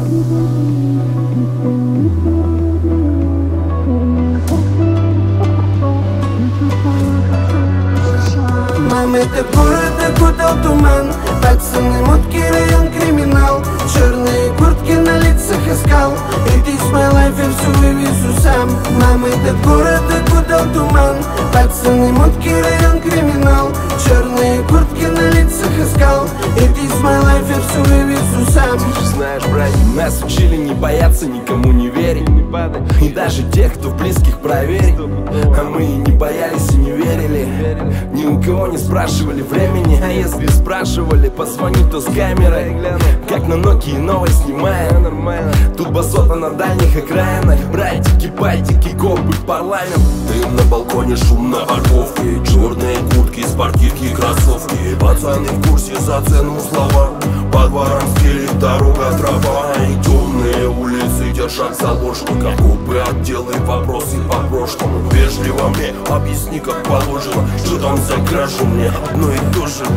Мам, этот город окутал туман, пацаны, мутки, район, криминал, черные куртки на лицах искал, и this my life, я все вывезу сам. Мам, этот город окутал туман, пацаны, мутки, район, криминал, черные куртки на лицах искал, и this my life, я все вывезу сам. Ты же знаешь, братья, нас учили не бояться, никому не верить, и даже тех, кто в близких проверить. А мы и не боялись, и не верили, ни у кого не спрашивали времени. А если спрашивали, позвони, то с камерой, как на Nokia новой снимаем. Тут басота на дальних окраинах, братики, байтики, копы, парламент. Дым на балконе, шум на парковке, черные куртки, спортивки, кроссовки. Пацаны в курсе, за цену слова, по дворам стелит дорога, трава. И темные улицы держат заложников, копы, отделы, вопросы по прошлому. Вежливо мне объясни, как положено, что там за кражу, мне одно и то же.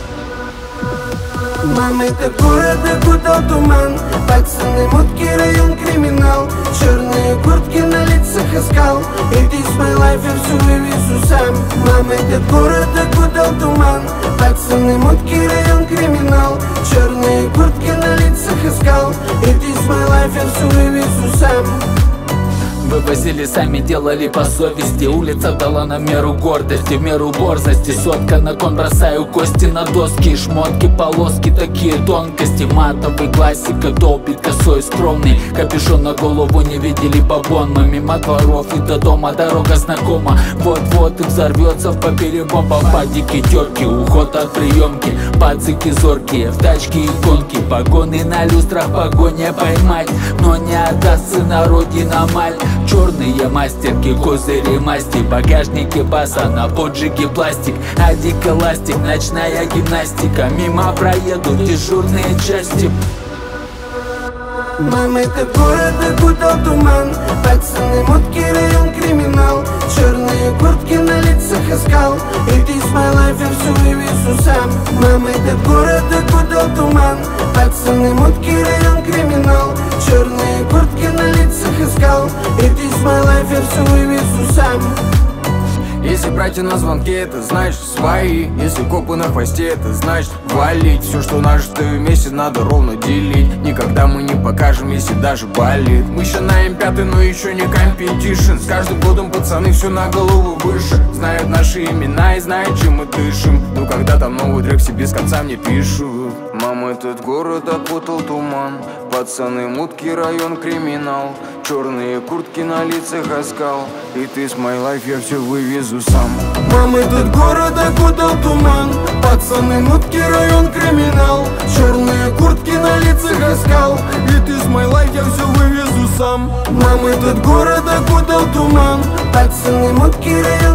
Мам, этот город окутал туман, пацаны, мутки, район, криминал, черные куртки на лицах искал, и this my life, я все вывезу сам. Мам, этот город окутал туман, пацаны, мутки, район, криминал, черные куртки на лицах искал, и this my life, я все вывезу сам. Вывозили сами, делали по совести. Улица дала нам меру гордости, в меру борзости. Сотка на кон, бросаю кости на доски. Шмотки, полоски, такие тонкости. Матовый классика, долбит косой скромный. Капюшон на голову, не видели бабон. Мы мимо дворов и до дома, дорога знакома. Вот-вот и взорвется в поперебом. Попадики, терки, уход от приемки. Пацики зоркие, в тачке иконки. Погоны на люстрах, погоня поймать, но не отдаст сына родина мать. Черные мастерки, козыри масти, багажники баса, на поджиге пластик, адик эластик, ночная гимнастика, мимо проедут дежурные части. Мам, этот город окутал туман, пацаны, мутки, район, криминал, черные куртки на лицах искал, и this my life, я все вывезу сам. Мам, этот город окутал туман, пацаны, мутки, район, криминал, черные куртки на лицах искал, и this my life, я все вывезу сам. Если братья на звонке, это значит свои. Если копы на хвосте, это значит валить. Все, что нажито вместе, надо ровно делить. Никогда мы не покажем, если даже болит. Мы еще на М5, но еще не компетишн. С каждым годом пацаны все на голову выше. Знают наши имена и знают, чем мы дышим. Но когда там новый трек себе без конца мне пишут. Мам, этот город окутал туман, пацаны, мутки, район, криминал, черные куртки на лицах оскал, и ты с my life, я все вывезу сам. Мам, этот город окутал туман, пацаны, мутки, район, криминал, черные куртки на лицах оскал, и ты с my life, я все вывезу сам. Мам, этот город окутал туман, пацаны, мутки, район,